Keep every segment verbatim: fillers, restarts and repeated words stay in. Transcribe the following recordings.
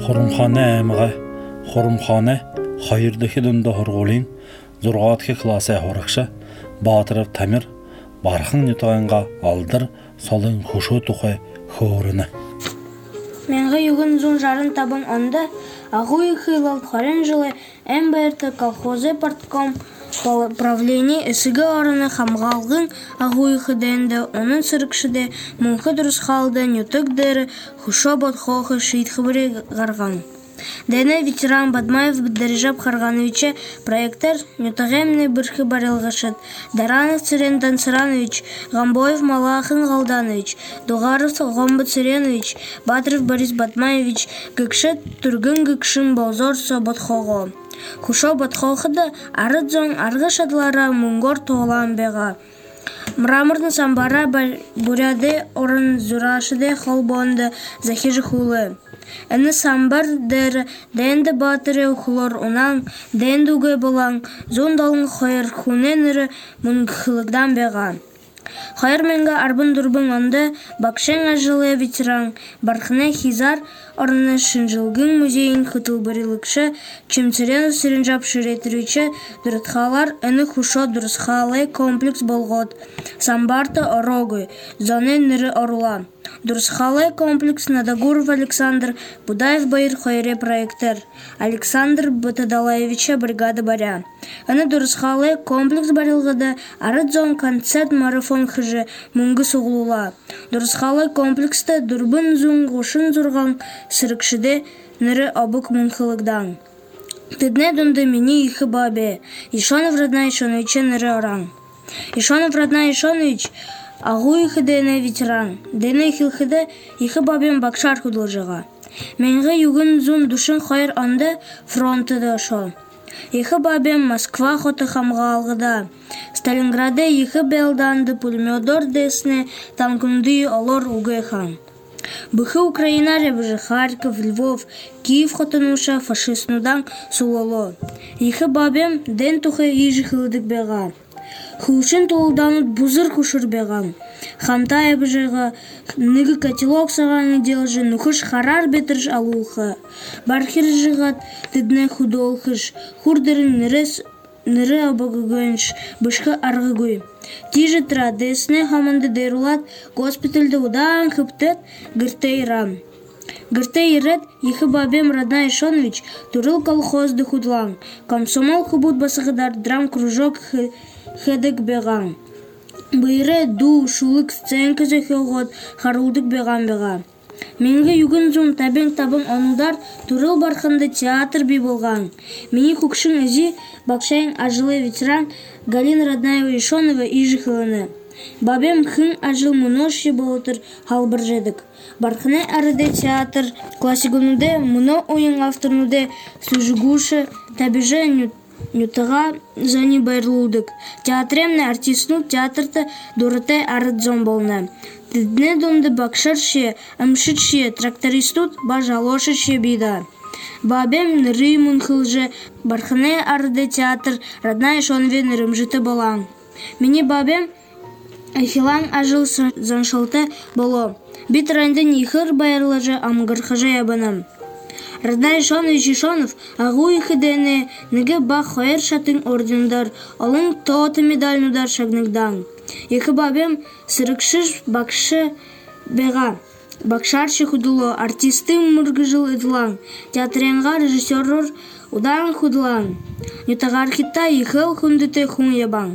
Xorumxana əmiğə, xorumxana xayırdakı döndə horğolin, zurğatki klası horaqşa, Batırov Tamir, barxın yutağınğa aldır, solun xuşu tuxay xorunu. Менға югын зун жарын табын анда, ағуй хыйлал қорен жылы әмбәрті колхозы партком правление әсігі арыны хамғалғын ағуй хыденді, оның сырықшыды мұңқы дұрыс қалды нютық дәрі хушо бодхоқы шийтқы бірі ғарған. Дәне ветеран Бадмаев Дарижап Харгановича проекттар нютағемні бірхі барылғышыд. Даранов Цирен Дансыранович, Гамбоев Малахын Галданович, Дугаров Гомбы Циренович, Батыров Борис Батмаевич, Гыкшет Тургын Гыкшын Баузорсо Бодхоғо. Хушо Бодхоғыда арыдзон арғы шадлара мұңгор тоғылан беға. Мраморны самбара буряды орын зурашыды холбонды захижы хулы. Әні самбар дәрі дәнді батыры ұқылыр ұнан, дәнді үгей болан, зондалың қойыр хуненірі мұңғылығдан беған. Қайыр менгі арбын-дұрбын онды бақшен ажылы ветеран, барқына хизар орны шынжылгын музейін құтыл бірілікші, чемцерен сірінжап шыретірічі дұрытқалар әні хушо дұрысқалы комплекс болғод. Самбарты орогы, зоны нірі орула. Дұрысқалы комплекс Надагуров Александр, Будаев Байыр Хойре проекттер. Александр Батадалаевича бригада баря. Әні дұрысқалы комплекс барылғыда арыдзон концерт марафон хыжы мұңғы соғылула. Дұрысқалы комплексті дұрбын зұң ғошын зұрған сырықшыды нірі абық мұңқылығдан. Тыдне дұнды мені ихы бабе. Ишонов Радна Ишоновича нірі оран. Ишонов Радна Ишонович ағуй хыдене ветеран. Дене хилхыды ихы бабем бакшар худылжыға. Менгі югын зұн душын қайыр анды фронты да шо. Ихы бабем Москва хоты хамға алғыда. Сталинграде ихы белданды пулемёдор десне танкунды олор угэхан. Быхы Украина ребжы Харьков, Львов, Киев хотынуша фашистнудан сулоло. Ихы бабем ден тухы ижы хылдык беға. Хулшын толданут бузыр хушыр беған. Хантай бжыға ныгы котелок сағаны делжы нухыш харар бетрж алухы. Бархир жығат тыдне худолхыш. Хурдырын нырыс ныры абагыгынш бышқы арғыгуй. Тижі традесне хаманды дайрулат госпитальды удан хыптет гыртей рам. Гыртей рет ихы бабем Радна Ишонович турыл колхозды худлан. Комсомол хубут басығыдар драм кружок хедік беған. Бұйры ду шулық сценкі зөхеғот харулдық беған беға. Менгі югын зұн табен табын онудар турыл барханды театр бей болған. Мені хукшын әзі бақшайын ажылы ветеран Галина Раднаева Ишонова ижі хылыны. Бабем хын ажыл мұноши болытыр халбыр жедік. Барханы арыды театр классигунуде мұно ойын авторнуде сүжігуші табежі нютыға зәні байырлудық. Театремні артистну театрты дұрытай арыдзон болны. Тыдне донды бакшарше, амшитше, трактористут бажалошыше бида. Бабем ныры мұнхылжы, барханы арыды театр Радна Ишонове нырымжыты болан. Мені бабем ахилан ажыл заншылты боло. Бит райында нихыр байырлыжы амгырхыжы ябыным. Радна Ишонович Ишонов ағуй хыдене ныгы бақ хайыр шатын ордендар, олың тоты медальнудар шагнығдан. Ихы бабем сырықшыш бақшы беға. Бақшаршы худыло, артисты мұргыжыл ыдылан, театренға режиссерор удан худылан. Нютағар хитта ихыл хундыты хун ябан.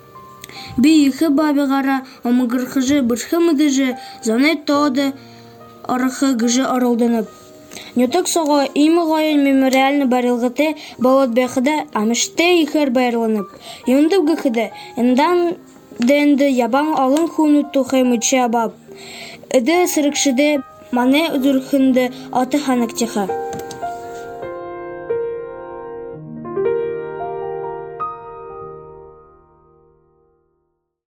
Би ихы бабеғара омығырхыжы бұрхы мыдыжы зоне тоды орықы гыжы орылдынып. Нютық соға имы ғайын мемориальны барылғыты болот бәқыда амышты ихыр байырланып. Юнды ғықыды, индан дэнді ябан алын хунутту хаймычы абаб. Эді сырықшыды мане үдірхінді аты ханықтеха.